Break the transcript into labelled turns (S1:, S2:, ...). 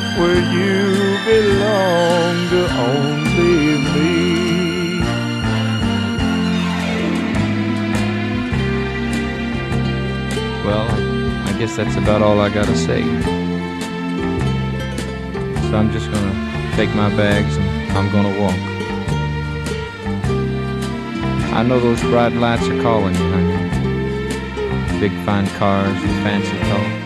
S1: where you belong to only me.
S2: Well, I guess that's about all I gotta say. So I'm just gonna take my bags and I'm gonna walk. I know those bright lights are calling you, honey. Big fine cars and fancy talk.